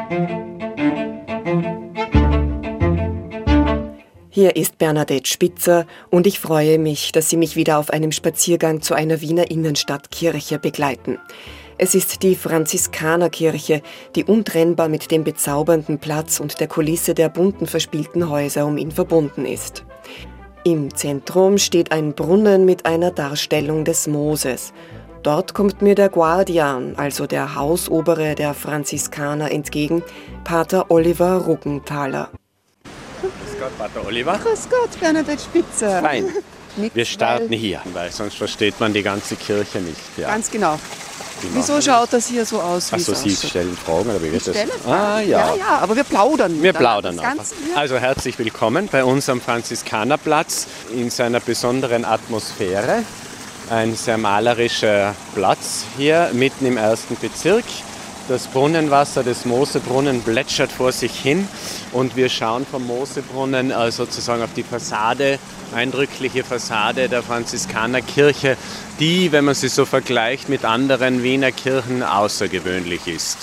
Hier ist Bernadette Spitzer und ich freue mich, dass Sie mich wieder auf einem Spaziergang zu einer Wiener Innenstadtkirche begleiten. Es ist die Franziskanerkirche, die untrennbar mit dem bezaubernden Platz und der Kulisse der bunten verspielten Häuser um ihn verbunden ist. Im Zentrum steht ein Brunnen mit einer Darstellung des Moses. Dort kommt mir der Guardian, also der Hausobere der Franziskaner, entgegen, Pater Oliver Ruggenthaler. Grüß Gott, Pater Oliver. Grüß Gott, Bernadette Spitzer. Fein. Wir starten hier, weil sonst versteht man die ganze Kirche nicht. Ja. Ganz genau. Wieso schaut das hier so aus, wie Achso, es Sie ausschaut? stellen Fragen, oder wie wird das? Ah, ja, aber wir plaudern. Wir plaudern das einfach. Ganze, ja. Also herzlich willkommen bei uns am Franziskanerplatz in seiner besonderen Atmosphäre. Ein sehr malerischer Platz hier mitten im 1. Bezirk. Das Brunnenwasser des Mosebrunnen plätschert vor sich hin und wir schauen vom Mosebrunnen sozusagen auf die Fassade, eindrückliche Fassade der Franziskanerkirche, die, wenn man sie so vergleicht mit anderen Wiener Kirchen, außergewöhnlich ist.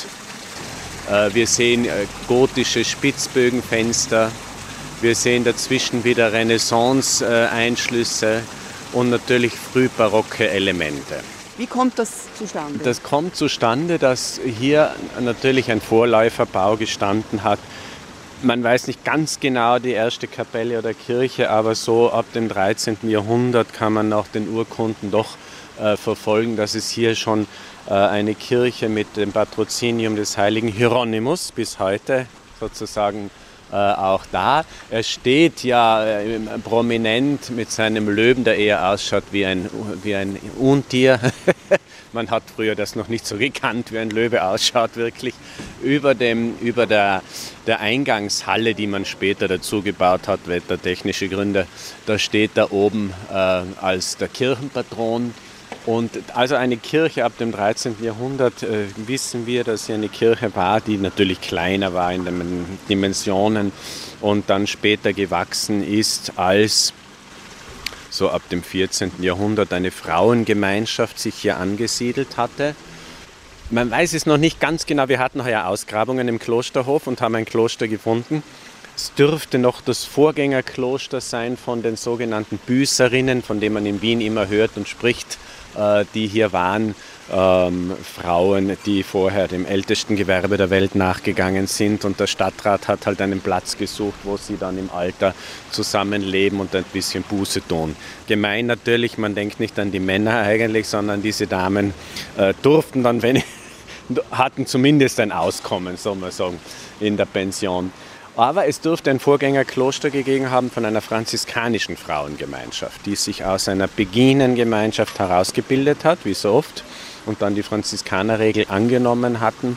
Wir sehen gotische Spitzbögenfenster, wir sehen dazwischen wieder Renaissance-Einschlüsse und natürlich frühbarocke Elemente. Wie kommt das zustande? Das kommt zustande, dass hier natürlich ein Vorläuferbau gestanden hat. Man weiß nicht ganz genau die erste Kapelle oder Kirche, aber so ab dem 13. Jahrhundert kann man nach den Urkunden doch verfolgen, dass es hier schon eine Kirche mit dem Patrozinium des heiligen Hieronymus bis heute sozusagen auch da. Er steht ja prominent mit seinem Löwen, der eher ausschaut wie ein Untier. Man hat früher das noch nicht so gekannt, wie ein Löwe ausschaut wirklich. Über der Eingangshalle, die man später dazu gebaut hat, wettertechnische Gründe, da steht da oben als der Kirchenpatron. Und also eine Kirche ab dem 13. Jahrhundert wissen wir, dass sie eine Kirche war, die natürlich kleiner war in den Dimensionen und dann später gewachsen ist, als so ab dem 14. Jahrhundert eine Frauengemeinschaft sich hier angesiedelt hatte. Man weiß es noch nicht ganz genau, wir hatten heuer Ausgrabungen im Klosterhof und haben ein Kloster gefunden. Es dürfte noch das Vorgängerkloster sein von den sogenannten Büßerinnen, von denen man in Wien immer hört und spricht, die hier waren, Frauen, die vorher dem ältesten Gewerbe der Welt nachgegangen sind. Und der Stadtrat hat halt einen Platz gesucht, wo sie dann im Alter zusammenleben und ein bisschen Buße tun. Gemein natürlich, man denkt nicht an die Männer eigentlich, sondern diese Damen durften dann, hatten zumindest ein Auskommen, soll man sagen, in der Pension. Aber es dürfte ein Vorgängerkloster gegeben haben von einer franziskanischen Frauengemeinschaft, die sich aus einer Beginengemeinschaft herausgebildet hat, wie so oft, und dann die Franziskanerregel angenommen hatten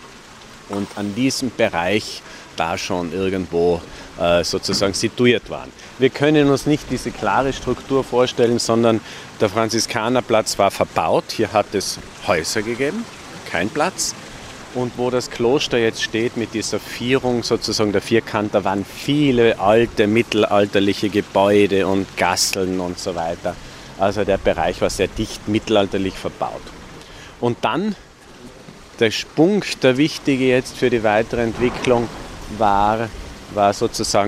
und an diesem Bereich da schon irgendwo sozusagen situiert waren. Wir können uns nicht diese klare Struktur vorstellen, sondern der Franziskanerplatz war verbaut. Hier hat es Häuser gegeben, kein Platz. Und wo das Kloster jetzt steht mit dieser Vierung sozusagen der Vierkant, da waren viele alte mittelalterliche Gebäude und Gasseln und so weiter. Also der Bereich war sehr dicht mittelalterlich verbaut. Und dann der Punkt, der wichtige jetzt für die weitere Entwicklung war sozusagen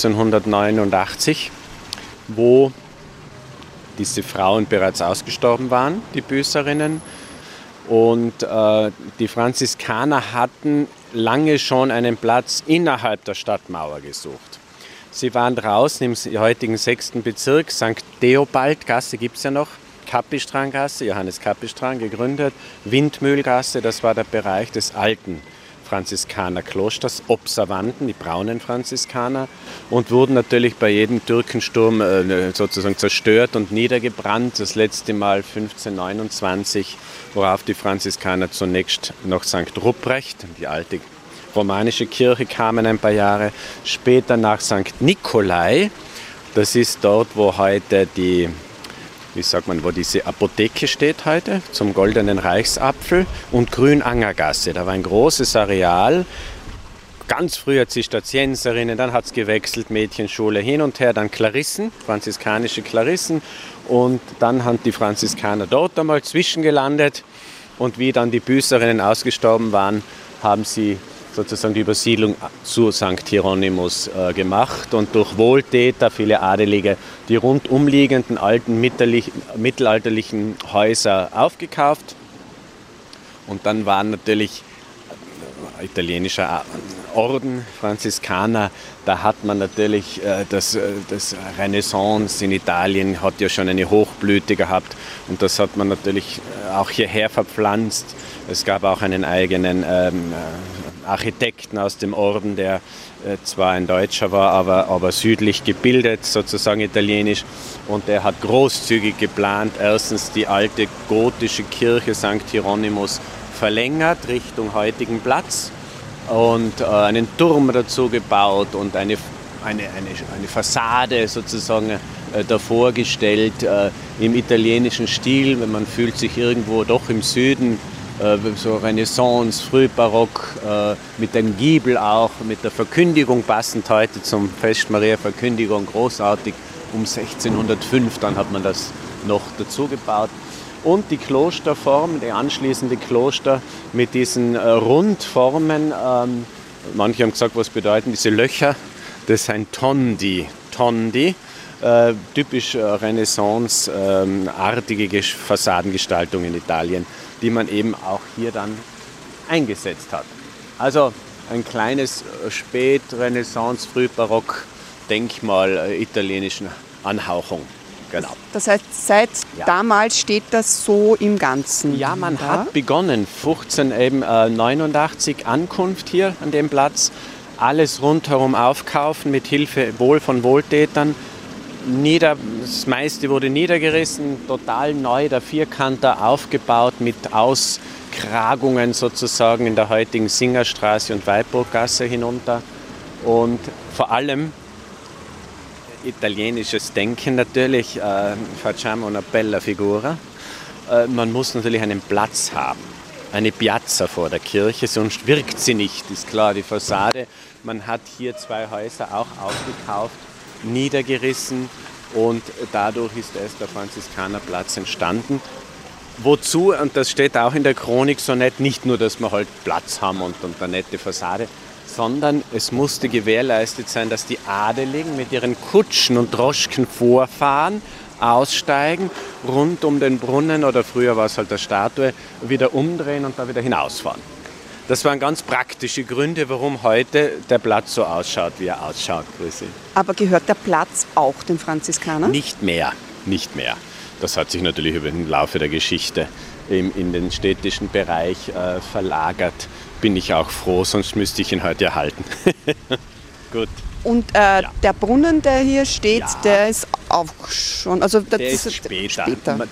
1589, wo diese Frauen bereits ausgestorben waren, die Büßerinnen. Und die Franziskaner hatten lange schon einen Platz innerhalb der Stadtmauer gesucht. Sie waren draußen im heutigen 6. Bezirk, St. Theobaldgasse gibt es ja noch, Kapistrangasse, Johannes Kapistran gegründet, Windmühlgasse, das war der Bereich des alten Franziskanerklosters, Observanten, die braunen Franziskaner, und wurden natürlich bei jedem Türkensturm sozusagen zerstört und niedergebrannt. Das letzte Mal 1529, worauf die Franziskaner zunächst nach St. Ruprecht, die alte romanische Kirche, kamen ein paar Jahre später nach St. Nikolai. Das ist dort, wo heute wo diese Apotheke steht heute, zum Goldenen Reichsapfel, und Grünangergasse. Da war ein großes Areal. Ganz früher Zisterzienserinnen, dann hat es gewechselt, Mädchenschule hin und her, dann Klarissen, franziskanische Klarissen, und dann haben die Franziskaner dort einmal zwischengelandet, und wie dann die Büßerinnen ausgestorben waren, haben sie sozusagen die Übersiedlung zu St. Hieronymus gemacht und durch Wohltäter, viele Adelige, die rundumliegenden alten mittelalterlichen Häuser aufgekauft. Und dann waren natürlich italienischer Orden, Franziskaner, da hat man natürlich das Renaissance in Italien hat ja schon eine Hochblüte gehabt und das hat man natürlich auch hierher verpflanzt. Es gab auch einen eigenen Architekten aus dem Orden, der zwar ein Deutscher war, aber südlich gebildet, sozusagen italienisch. Und der hat großzügig geplant, erstens die alte gotische Kirche St. Hieronymus verlängert Richtung heutigen Platz und einen Turm dazu gebaut und eine Fassade sozusagen davor gestellt im italienischen Stil. Man fühlt sich irgendwo doch im Süden, so Renaissance, Frühbarock, mit dem Giebel auch, mit der Verkündigung passend heute zum Fest Maria Verkündigung, großartig um 1605, dann hat man das noch dazu gebaut. Und die Klosterform, die anschließende Kloster mit diesen Rundformen, manche haben gesagt, was bedeuten diese Löcher, das sind Tondi, typisch Renaissance-artige Fassadengestaltung in Italien, die man eben auch hier dann eingesetzt hat. Also ein kleines Spät-Renaissance-Frühbarock-Denkmal italienischen Anhauchung. Genau. Das heißt, seit damals steht das so im Ganzen? Ja, man hat begonnen, 1589 Ankunft hier an dem Platz, alles rundherum aufkaufen mit Hilfe von Wohltätern. Das meiste wurde niedergerissen, total neu, der Vierkanter aufgebaut mit Auskragungen sozusagen in der heutigen Singerstraße und Weidburggasse hinunter und vor allem italienisches Denken natürlich, facciamo una bella figura. Man muss natürlich einen Platz haben, eine Piazza vor der Kirche, sonst wirkt sie nicht, ist klar, die Fassade. Man hat hier 2 Häuser auch aufgekauft, niedergerissen und dadurch ist erst der Franziskanerplatz entstanden. Wozu, und das steht auch in der Chronik so nett, nicht nur, dass wir halt Platz haben und eine nette Fassade, sondern es musste gewährleistet sein, dass die Adeligen mit ihren Kutschen und Droschken vorfahren, aussteigen, rund um den Brunnen oder früher war es halt der Statue, wieder umdrehen und da wieder hinausfahren. Das waren ganz praktische Gründe, warum heute der Platz so ausschaut, wie er ausschaut. Aber gehört der Platz auch den Franziskanern? Nicht mehr. Das hat sich natürlich über den Laufe der Geschichte in den städtischen Bereich verlagert. Bin ich auch froh, sonst müsste ich ihn heute erhalten. Gut. Und der Brunnen, der hier steht, der ist auch schon... Also der ist später.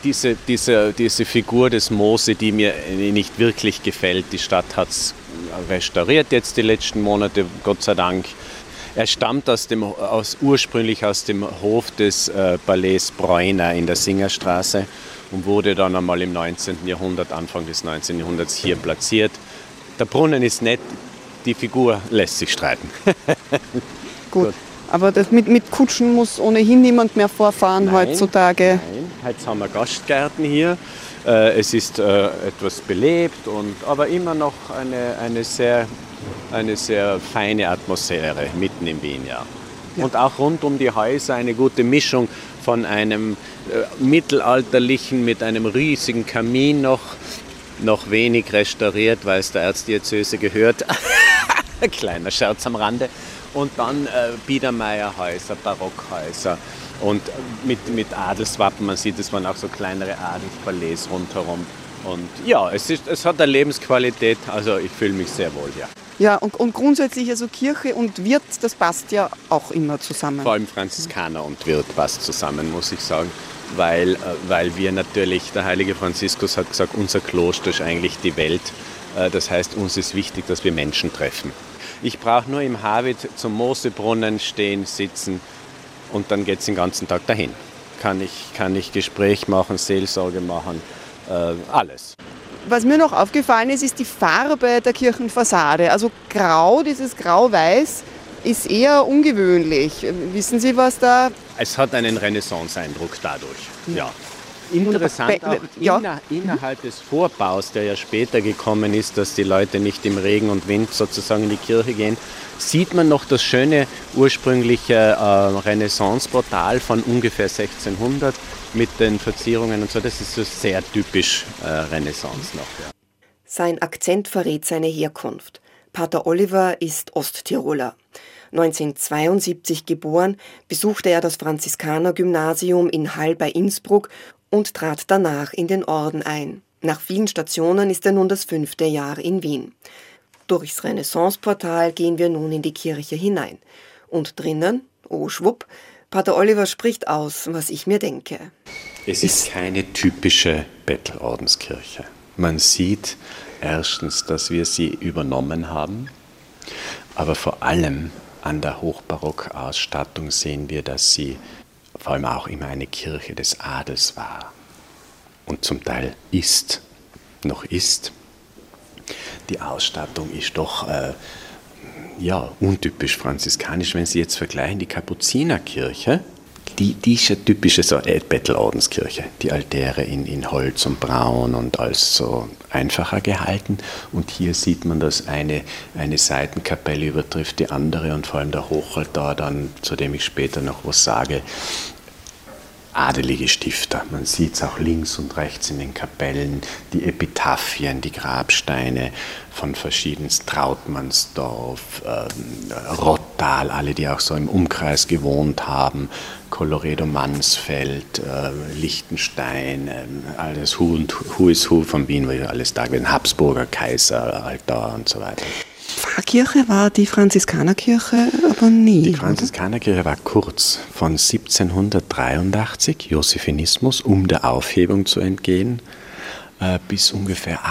Diese Figur des Mose, die mir nicht wirklich gefällt. Die Stadt hat es restauriert jetzt die letzten Monate, Gott sei Dank. Er stammt ursprünglich aus dem Hof des Palais Breuner in der Singerstraße und wurde dann einmal im 19. Jahrhundert, Anfang des 19. Jahrhunderts hier platziert. Der Brunnen ist nett, die Figur lässt sich streiten. Gut. Aber mit Kutschen muss ohnehin niemand mehr vorfahren heutzutage. Nein, jetzt haben wir Gastgärten hier. Es ist etwas belebt, aber immer noch eine sehr feine Atmosphäre mitten in Wien. Ja. Und auch rund um die Häuser eine gute Mischung von einem mittelalterlichen mit einem riesigen Kamin noch wenig restauriert, weil es der Erzdiözese gehört. Kleiner Scherz am Rande. Und dann Biedermeierhäuser, Barockhäuser und mit Adelswappen. Man sieht, es waren auch so kleinere Adelspalais rundherum. Und ja, es hat eine Lebensqualität, also ich fühle mich sehr wohl hier. Ja, und grundsätzlich, also Kirche und Wirt, das passt ja auch immer zusammen. Vor allem Franziskaner und Wirt passt zusammen, muss ich sagen. Weil wir natürlich, der heilige Franziskus hat gesagt, unser Kloster ist eigentlich die Welt. Das heißt, uns ist wichtig, dass wir Menschen treffen. Ich brauche nur im Havit zum Mosebrunnen stehen, sitzen und dann geht es den ganzen Tag dahin. Kann ich Gespräch machen, Seelsorge machen, alles. Was mir noch aufgefallen ist die Farbe der Kirchenfassade. Also grau, dieses grau-weiß, ist eher ungewöhnlich. Wissen Sie, was da... Es hat einen Renaissance-Eindruck dadurch, ja. Interessant auch innerhalb des Vorbaus, der ja später gekommen ist, dass die Leute nicht im Regen und Wind sozusagen in die Kirche gehen, sieht man noch das schöne ursprüngliche Renaissance-Portal von ungefähr 1600 mit den Verzierungen und so. Das ist so sehr typisch Renaissance noch. Ja. Sein Akzent verrät seine Herkunft. Pater Oliver ist Osttiroler. 1972 geboren, besuchte er das Franziskanergymnasium in Hall bei Innsbruck und trat danach in den Orden ein. Nach vielen Stationen ist er nun das 5. Jahr in Wien. Durchs Renaissance-Portal gehen wir nun in die Kirche hinein. Und drinnen, oh schwupp, Pater Oliver spricht aus, was ich mir denke. Es ist keine typische Bettelordenskirche. Man sieht erstens, dass wir sie übernommen haben, aber vor allem an der Hochbarockausstattung sehen wir, dass sie vor allem auch immer eine Kirche des Adels war und zum Teil noch ist. Die Ausstattung ist doch untypisch franziskanisch. Wenn Sie jetzt vergleichen, die Kapuzinerkirche, die ist ja typische so Bettelordenskirche. Die Altäre in Holz und Braun und alles so einfacher gehalten. Und hier sieht man, dass eine Seitenkapelle übertrifft die andere und vor allem der Hochaltar dann, zu dem ich später noch was sage, adelige Stifter. Man sieht es auch links und rechts in den Kapellen, die Epitaphien, die Grabsteine von verschiedensten Trautmannsdorf, Rottal, alle, die auch so im Umkreis gewohnt haben, Colloredo-Mansfeld, Liechtenstein, alles Who is Who von Wien, wo alles da gewesen, Habsburger Kaiser, Altar und so weiter. Pfarrkirche war die Franziskanerkirche aber nie. Die Franziskanerkirche war kurz von 1783, Josephinismus, um der Aufhebung zu entgehen, bis ungefähr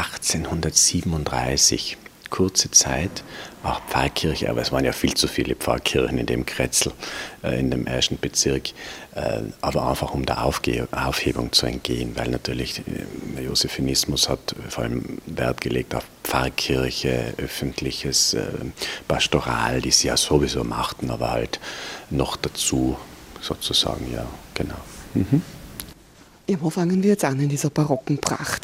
1837. Kurze Zeit, auch Pfarrkirche, aber es waren ja viel zu viele Pfarrkirchen in dem Kretzel, in dem 1. Bezirk, aber einfach um der Aufhebung zu entgehen, weil natürlich der Josephinismus hat vor allem Wert gelegt auf Pfarrkirche, öffentliches Pastoral, die sie ja sowieso machten, aber halt noch dazu sozusagen, ja, genau. Mhm. Ja, wo fangen wir jetzt an in dieser barocken Pracht?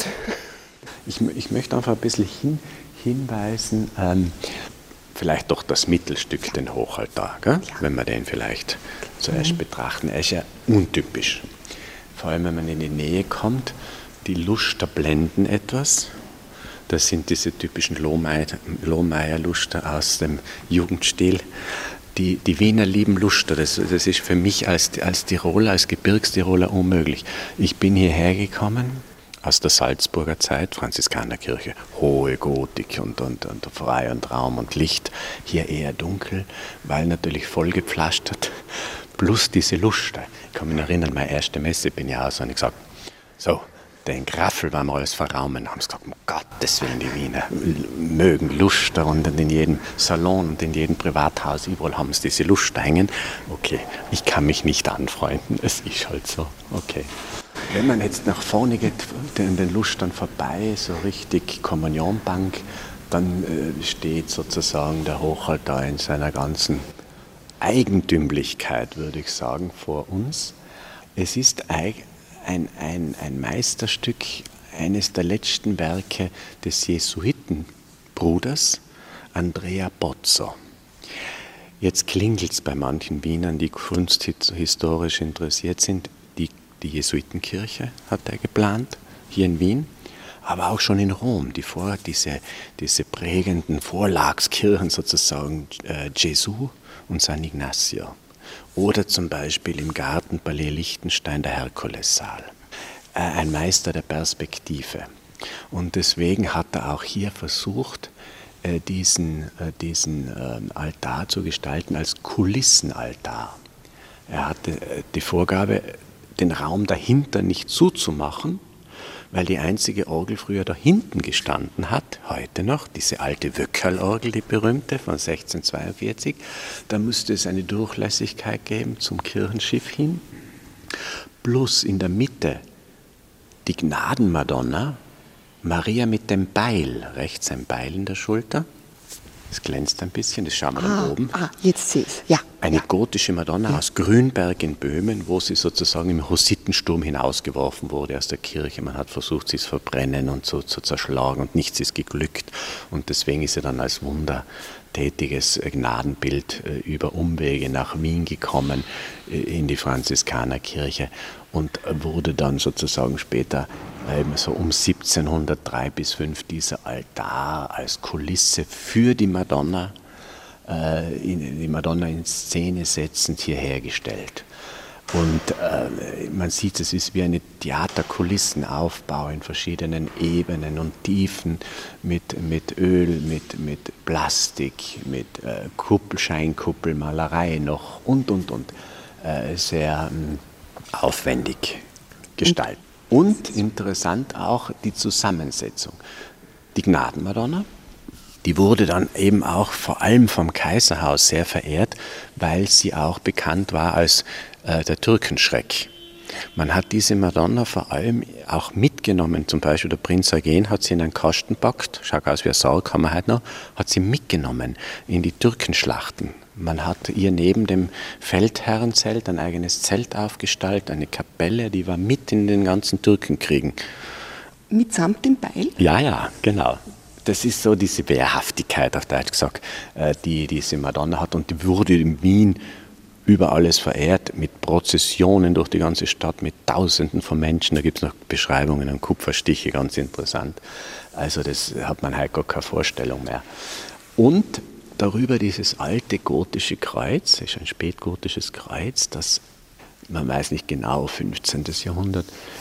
Ich möchte einfach ein bisschen hinweisen, vielleicht doch das Mittelstück, den Hochaltar, gell? Ja. Wenn wir den vielleicht zuerst betrachten. Er ist ja untypisch. Vor allem, wenn man in die Nähe kommt, die Luster blenden etwas. Das sind diese typischen Lohmeier-Luster aus dem Jugendstil. Die Wiener lieben Luster. Das ist für mich als Tiroler, als Gebirgstiroler unmöglich. Ich bin hierher gekommen aus der Salzburger Zeit, Franziskanerkirche, hohe Gotik und frei und Raum und Licht, hier eher dunkel, weil natürlich vollgepflastert, plus diese Luster. Ich kann mich erinnern, meine erste Messe bin ich aus und ich gesagt, so, den Graffel wollen wir alles verraumen. Haben sie gesagt, um Gottes Willen, die Wiener mögen Luster und in jedem Salon und in jedem Privathaus, überall haben sie diese Luster hängen. Okay, ich kann mich nicht anfreunden, es ist halt so, okay. Wenn man jetzt nach vorne geht, an den Lustern vorbei, so richtig Kommunionbank, dann steht sozusagen der Hochaltar in seiner ganzen Eigentümlichkeit, würde ich sagen, vor uns. Es ist ein Meisterstück, eines der letzten Werke des Jesuitenbruders Andrea Bozzo. Jetzt klingelt es bei manchen Wienern, die kunsthistorisch interessiert sind. Die Jesuitenkirche hat er geplant, hier in Wien, aber auch schon in Rom. Diese prägenden Vorlagskirchen sozusagen, Gesù und San Ignacio. Oder zum Beispiel im Gartenpalais Liechtenstein der Herkulessaal. Ein Meister der Perspektive. Und deswegen hat er auch hier versucht, diesen Altar zu gestalten als Kulissenaltar. Er hatte die Vorgabe, den Raum dahinter nicht zuzumachen, weil die einzige Orgel früher da hinten gestanden hat, heute noch, diese alte Wöckerl-Orgel, die berühmte von 1642. Da musste es eine Durchlässigkeit geben zum Kirchenschiff hin. Plus in der Mitte die Gnadenmadonna, Maria mit dem Beil, rechts ein Beil in der Schulter, Es glänzt ein bisschen, das schauen wir dann oben. Jetzt sehe ich es. Ja. Eine gotische Madonna aus Grünberg in Böhmen, wo sie sozusagen im Hussitensturm hinausgeworfen wurde aus der Kirche. Man hat versucht, sie zu verbrennen und zu zerschlagen und nichts ist geglückt. Und deswegen ist sie dann als wundertätiges Gnadenbild über Umwege nach Wien gekommen, in die Franziskanerkirche und wurde dann sozusagen später so um 1703 bis 5 dieser Altar als Kulisse für die Madonna, die Madonna in Szene setzend hier hergestellt. Und man sieht, es ist wie eine Theaterkulissenaufbau in verschiedenen Ebenen und Tiefen mit Öl, mit Plastik, mit Scheinkuppelmalerei noch und. Sehr aufwendig gestaltet. Und interessant auch die Zusammensetzung. Die Gnadenmadonna, die wurde dann eben auch vor allem vom Kaiserhaus sehr verehrt, weil sie auch bekannt war als der Türkenschreck. Man hat diese Madonna vor allem auch mitgenommen, zum Beispiel der Prinz Eugen hat sie in einen Kasten gepackt, schaut aus wie ein Sarg, haben wir heute noch, hat sie mitgenommen in die Türkenschlachten. Man hat ihr neben dem Feldherrenzelt ein eigenes Zelt aufgestaltet, eine Kapelle, die war mit in den ganzen Türkenkriegen. Mitsamt dem Beil? Ja, genau. Das ist so diese Wehrhaftigkeit, auf Deutsch gesagt, die diese Madonna hat und die wurde in Wien über alles verehrt, mit Prozessionen durch die ganze Stadt, mit Tausenden von Menschen. Da gibt es noch Beschreibungen an Kupferstiche, ganz interessant. Also das hat man heute gar keine Vorstellung mehr. Und darüber dieses alte gotische Kreuz, das ist ein spätgotisches Kreuz, das, man weiß nicht genau, 15. Jahrhundert,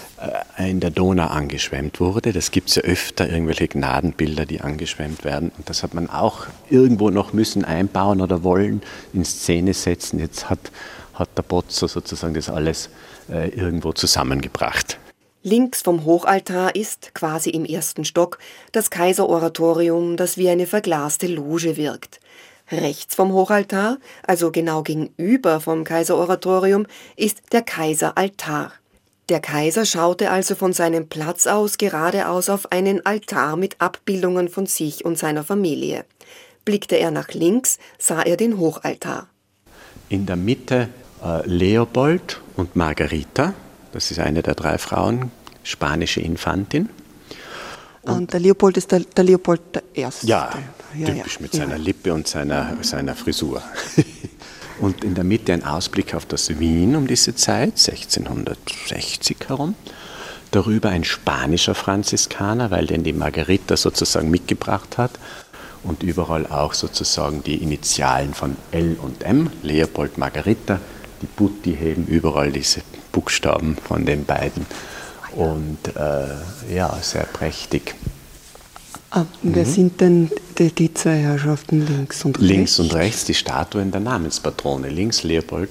in der Donau angeschwemmt wurde. Das gibt es ja öfter, irgendwelche Gnadenbilder, die angeschwemmt werden. Und das hat man auch irgendwo noch müssen einbauen oder wollen, in Szene setzen. Jetzt hat der Pozzo sozusagen das alles irgendwo zusammengebracht. Links vom Hochaltar ist, quasi im ersten Stock, das Kaiseroratorium, das wie eine verglaste Loge wirkt. Rechts vom Hochaltar, also genau gegenüber vom Kaiseroratorium, ist der Kaiseraltar. Der Kaiser schaute also von seinem Platz aus geradeaus auf einen Altar mit Abbildungen von sich und seiner Familie. Blickte er nach links, sah er den Hochaltar. In der Mitte Leopold und Margarita, das ist eine der 3 Frauen, spanische Infantin. Und der Leopold ist der Leopold der Erste. Ja, typisch mit seiner Lippe und seiner Frisur. Und in der Mitte ein Ausblick auf das Wien um diese Zeit, 1660 herum. Darüber ein spanischer Franziskaner, weil den die Margarita sozusagen mitgebracht hat. Und überall auch sozusagen die Initialen von L und M, Leopold, Margarita. Die Butti heben überall diese Buchstaben von den beiden. Und sehr prächtig. Wer sind denn die 2 Herrschaften links und rechts? Links und rechts die Statuen der Namenspatrone. Links Leopold,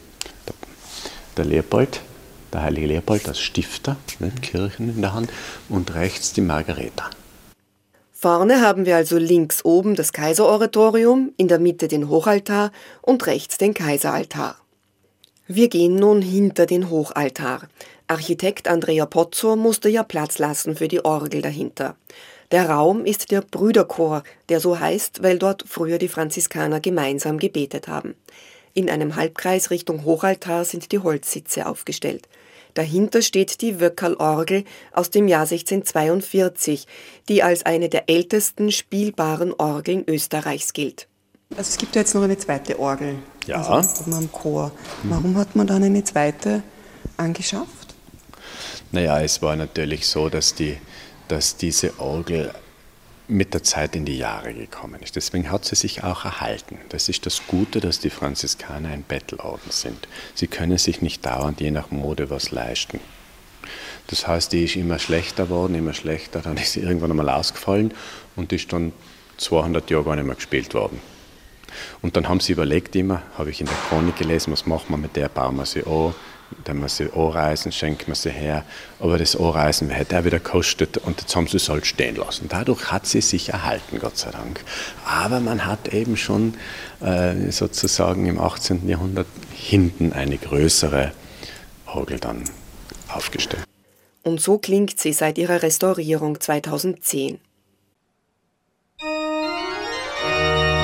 der Leopold, der heilige Leopold als Stifter, Kirchen in der Hand, und rechts die Margareta. Vorne haben wir also links oben das Kaiseroratorium, in der Mitte den Hochaltar und rechts den Kaiseraltar. Wir gehen nun hinter den Hochaltar. Architekt Andrea Pozzo musste ja Platz lassen für die Orgel dahinter. Der Raum ist der Brüderchor, der so heißt, weil dort früher die Franziskaner gemeinsam gebetet haben. In einem Halbkreis Richtung Hochaltar sind die Holzsitze aufgestellt. Dahinter steht die Wöckerl-Orgel aus dem Jahr 1642, die als eine der ältesten spielbaren Orgeln Österreichs gilt. Also es gibt ja jetzt noch eine zweite Orgel, im Chor. Warum hat man dann eine zweite angeschafft? Naja, es war natürlich so, dass diese Orgel mit der Zeit in die Jahre gekommen ist. Deswegen hat sie sich auch erhalten. Das ist das Gute, dass die Franziskaner ein Bettelorden sind. Sie können sich nicht dauernd je nach Mode was leisten. Das heißt, die ist immer schlechter geworden, dann ist sie irgendwann einmal ausgefallen und ist dann 200 Jahre gar nicht mehr gespielt worden. Und dann haben sie überlegt immer, habe ich in der Chronik gelesen, was machen wir mit der, bauen wir sie an, dann wir sie anreisen, schenken wir sie her, aber das Anreisen hätte auch wieder gekostet und jetzt haben sie es halt stehen lassen. Dadurch hat sie sich erhalten, Gott sei Dank. Aber man hat eben schon sozusagen im 18. Jahrhundert hinten eine größere Orgel dann aufgestellt. Und so klingt sie seit ihrer Restaurierung 2010.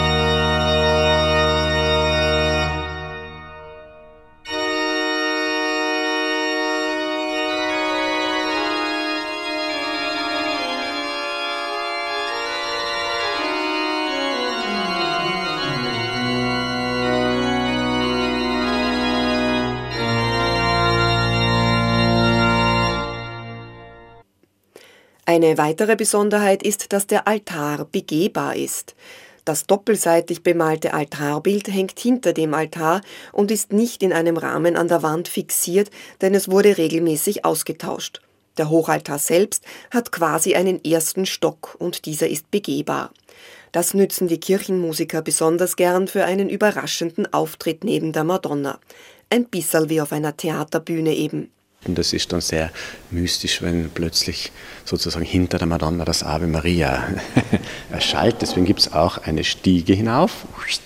Eine weitere Besonderheit ist, dass der Altar begehbar ist. Das doppelseitig bemalte Altarbild hängt hinter dem Altar und ist nicht in einem Rahmen an der Wand fixiert, denn es wurde regelmäßig ausgetauscht. Der Hochaltar selbst hat quasi einen ersten Stock und dieser ist begehbar. Das nützen die Kirchenmusiker besonders gern für einen überraschenden Auftritt neben der Madonna. Ein bisserl wie auf einer Theaterbühne eben. Und das ist dann sehr mystisch, wenn plötzlich sozusagen hinter der Madonna das Ave Maria erschallt. Deswegen gibt es auch eine Stiege hinauf.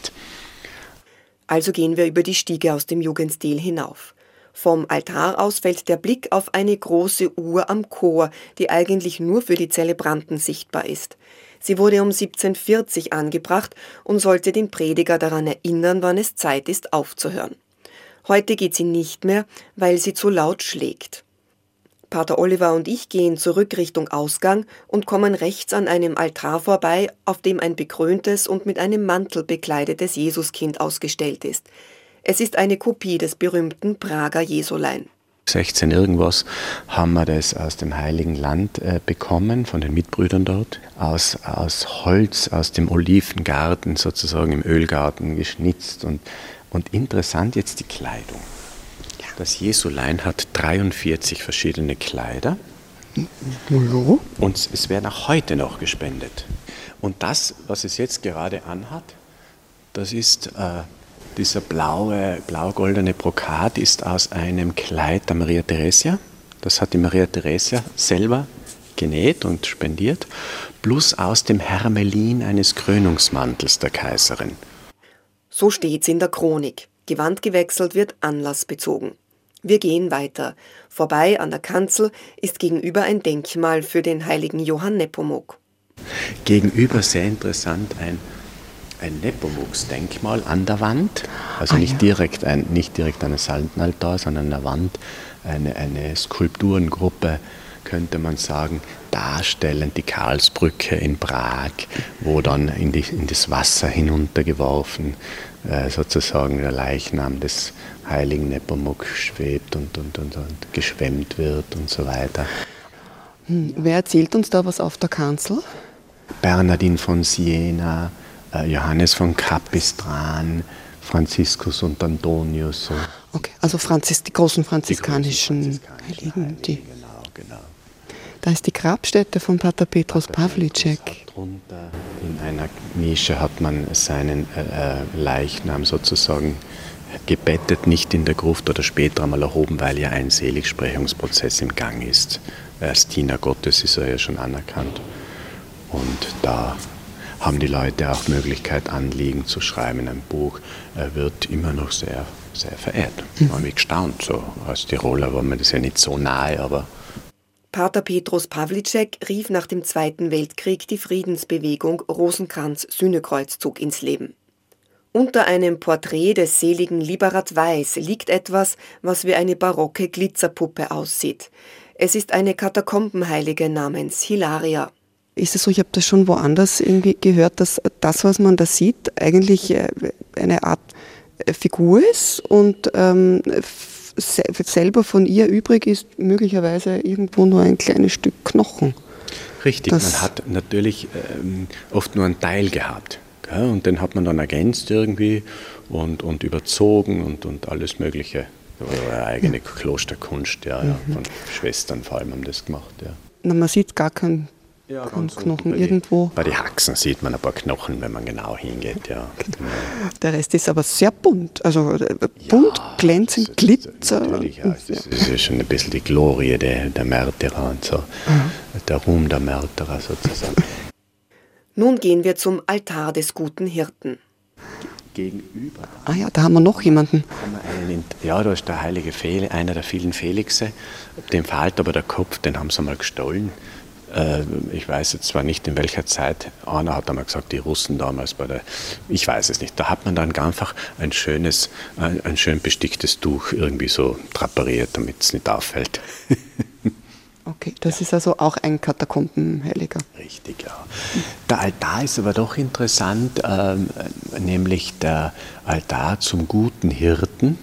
Also gehen wir über die Stiege aus dem Jugendstil hinauf. Vom Altar aus fällt der Blick auf eine große Uhr am Chor, die eigentlich nur für die Zelebranten sichtbar ist. Sie wurde um 1740 angebracht und sollte den Prediger daran erinnern, wann es Zeit ist, aufzuhören. Heute geht sie nicht mehr, weil sie zu laut schlägt. Pater Oliver und ich gehen zurück Richtung Ausgang und kommen rechts an einem Altar vorbei, auf dem ein bekröntes und mit einem Mantel bekleidetes Jesuskind ausgestellt ist. Es ist eine Kopie des berühmten Prager Jesulein. 16 irgendwas haben wir das aus dem Heiligen Land bekommen, von den Mitbrüdern dort, aus Holz, aus dem Olivengarten, sozusagen im Ölgarten geschnitzt. Und interessant jetzt die Kleidung. Das Jesulein hat 43 verschiedene Kleider und es werden auch heute noch gespendet. Und das, was es jetzt gerade anhat, das ist dieser blau-goldene Brokat ist aus einem Kleid der Maria Theresia. Das hat die Maria Theresia selber genäht und spendiert, plus aus dem Hermelin eines Krönungsmantels der Kaiserin. So steht's in der Chronik. Gewand gewechselt wird anlassbezogen. Wir gehen weiter. Vorbei an der Kanzel ist gegenüber ein Denkmal für den heiligen Johann Nepomuk. Gegenüber sehr interessant ein Nepomuks-Denkmal an der Wand. Also nicht direkt an einem Seitenaltar, sondern an der Wand eine Skulpturengruppe, könnte man sagen, darstellend die Karlsbrücke in Prag, wo dann in das Wasser hinuntergeworfen sozusagen der Leichnam des heiligen Nepomuk schwebt und geschwemmt wird und so weiter. Wer erzählt uns da was auf der Kanzel? Bernardin von Siena, Johannes von Capistran, Franziskus und Antonius. Okay, also die großen franziskanischen Heiligen. Genau. Da ist die Grabstätte von Pater Petrus Pawlicek. Drunter in einer Nische hat man seinen Leichnam sozusagen gebettet, nicht in der Gruft oder später einmal erhoben, weil ja ein Seligsprechungsprozess im Gang ist. Als Diener Gottes ist er ja schon anerkannt. Und da haben die Leute auch Möglichkeit, Anliegen zu schreiben in ein Buch. Er wird immer noch sehr, sehr verehrt. Ich habe mich gestaunt, so als Tiroler war mir das ja nicht so nahe, aber... Pater Petrus Pawlicek rief nach dem Zweiten Weltkrieg die Friedensbewegung Rosenkranz-Sühnekreuzzug ins Leben. Unter einem Porträt des seligen Liberat Weiß liegt etwas, was wie eine barocke Glitzerpuppe aussieht. Es ist eine Katakombenheilige namens Hilaria. Ist es so, ich habe das schon woanders irgendwie gehört, dass das, was man da sieht, eigentlich eine Art Figur ist und selber von ihr übrig ist möglicherweise irgendwo nur ein kleines Stück Knochen. Richtig, man hat natürlich oft nur einen Teil gehabt. Gell? Und den hat man dann ergänzt irgendwie und überzogen und alles Mögliche. Das war eine eigene Klosterkunst, von Schwestern vor allem haben das gemacht. Ja. Na, man sieht gar keinen Knochen irgendwo. Bei den Haxen sieht man ein paar Knochen, wenn man genau hingeht. Ja. Der Rest ist aber sehr bunt, also bunt, glänzend, Glitzer. Natürlich, ja. Das ist ja schon ein bisschen die Glorie der Märtyrer und so, der Ruhm der Märtyrer sozusagen. Nun gehen wir zum Altar des guten Hirten. Gegenüber. Da haben wir noch jemanden. Da ist der heilige Felix, einer der vielen Felixe. Dem fehlt aber der Kopf, den haben sie mal gestohlen. Ich weiß jetzt zwar nicht, in welcher Zeit. Einer hat einmal gesagt, die Russen damals ich weiß es nicht. Da hat man dann einfach ein schön besticktes Tuch irgendwie so draperiert, damit es nicht auffällt. Okay, das ist also auch ein Katakombenheiliger. Richtig, ja. Der Altar ist aber doch interessant, nämlich der Altar zum guten Hirten.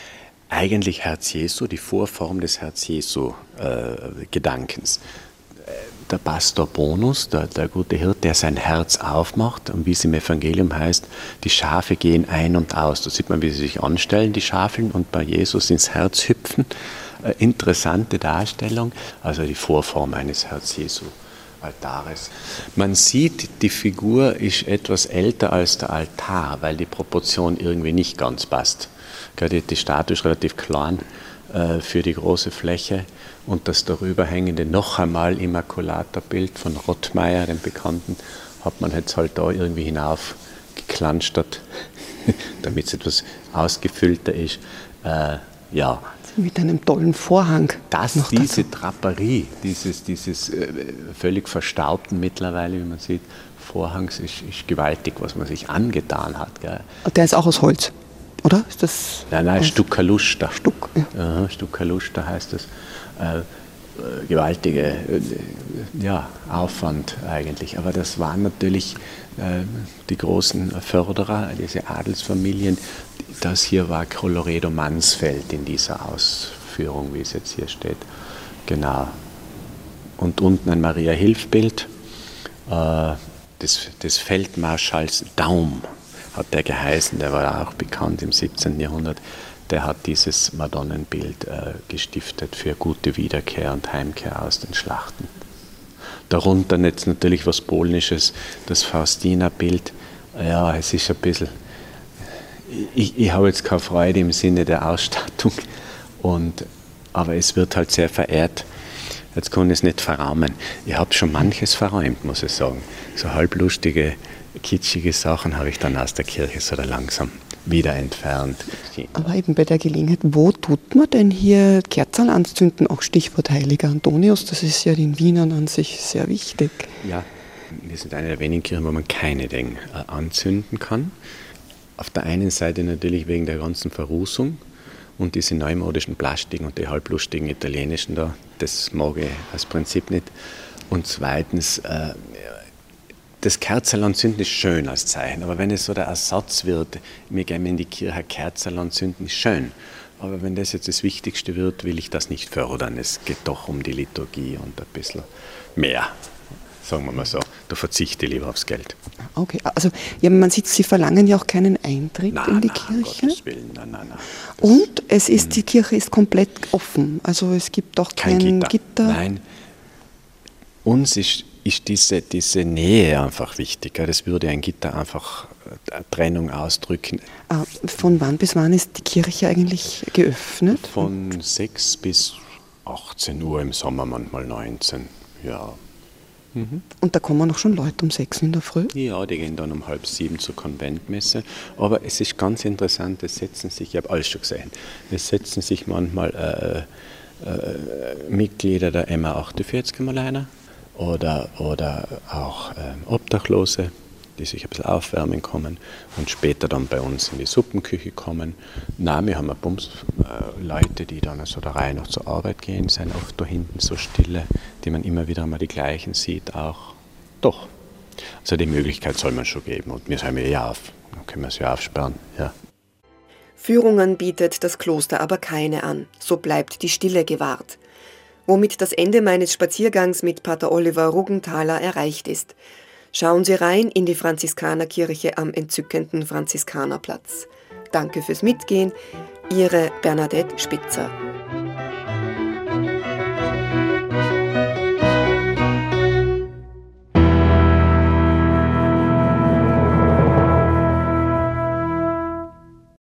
Eigentlich Herz Jesu, die Vorform des Herz Jesu Gedankens. der Pastor Bonus, der gute Hirt, der sein Herz aufmacht und wie es im Evangelium heißt, die Schafe gehen ein und aus. Da sieht man, wie sie sich anstellen, die Schafeln, und bei Jesus ins Herz hüpfen. Interessante Darstellung, also die Vorform eines Herz Jesu Altares. Man sieht, die Figur ist etwas älter als der Altar, weil die Proportion irgendwie nicht ganz passt. Die Statue ist relativ klein für die große Fläche, und das darüber hängende noch einmal Immaculata-Bild von Rottmeier, dem Bekannten, hat man jetzt halt da irgendwie hinaufgeklanstert, damit es etwas ausgefüllter ist. Ja. Mit einem tollen Vorhang. Diese Draperie, dieses völlig verstaubten mittlerweile, wie man sieht, Vorhangs ist gewaltig, was man sich angetan hat. Gell. Der ist auch aus Holz, oder? Ist das nein, Stuckaluster. Ja. Stuckaluster heißt das. Gewaltige Aufwand eigentlich. Aber das waren natürlich die großen Förderer, diese Adelsfamilien. Das hier war Colloredo Mansfeld in dieser Ausführung, wie es jetzt hier steht. Genau. Und unten ein Maria-Hilf-Bild des Feldmarschalls Daum, hat der geheißen, der war auch bekannt im 17. Jahrhundert. Der hat dieses Madonnenbild gestiftet für gute Wiederkehr und Heimkehr aus den Schlachten. Darunter jetzt natürlich was Polnisches, das Faustina-Bild. Ja, es ist ein bisschen... Ich habe jetzt keine Freude im Sinne der Ausstattung, aber es wird halt sehr verehrt. Jetzt kann ich es nicht verraumen. Ich habe schon manches verräumt, muss ich sagen. So halblustige, kitschige Sachen habe ich dann aus der Kirche so langsam wieder entfernt. Aber eben bei der Gelegenheit, wo tut man denn hier Kerzen anzünden? Auch Stichwort Heiliger Antonius, das ist ja den Wienern an sich sehr wichtig. Ja, wir sind eine der wenigen Kirchen, wo man keine Dinge anzünden kann. Auf der einen Seite natürlich wegen der ganzen Verrußung und diese neumodischen Plastiken und die halblustigen italienischen da, das mag ich als Prinzip nicht. Und zweitens, das Kerzerl anzünden ist schön als Zeichen, aber wenn es so der Ersatz wird, wir gehen in die Kirche Kerzerl anzünden, ist schön. Aber wenn das jetzt das Wichtigste wird, will ich das nicht fördern. Es geht doch um die Liturgie und ein bisschen mehr. Sagen wir mal so, da verzichte ich lieber aufs Geld. Okay, also ja, man sieht, Sie verlangen ja auch keinen Eintritt in die Kirche. Gottes Willen, nein. Und die Kirche ist komplett offen, also es gibt auch kein Gitter. Nein, uns ist diese Nähe einfach wichtig. Das würde ein Gitter einfach eine Trennung ausdrücken. Von wann bis wann ist die Kirche eigentlich geöffnet? Von 6 bis 18 Uhr, im Sommer manchmal 19, ja. Und da kommen auch schon Leute um 6 in der Früh? Ja, die gehen dann um 6:30 zur Konventmesse. Aber es ist ganz interessant, ich habe alles schon gesehen, es setzen sich manchmal Mitglieder der MA 48 mal einer oder auch Obdachlose, die sich ein bisschen aufwärmen kommen und später dann bei uns in die Suppenküche kommen. Nein, wir haben Leute, die dann so der Reihe noch zur Arbeit gehen, sind oft da hinten so stille, die man immer wieder mal die gleichen sieht, auch. Doch. Also die Möglichkeit soll man schon geben und wir sagen ja auf, dann können wir sie aufsperren, ja. Führungen bietet das Kloster aber keine an, so bleibt die Stille gewahrt. Womit das Ende meines Spaziergangs mit Pater Oliver Ruggenthaler erreicht ist. Schauen Sie rein in die Franziskanerkirche am entzückenden Franziskanerplatz. Danke fürs Mitgehen, Ihre Bernadette Spitzer.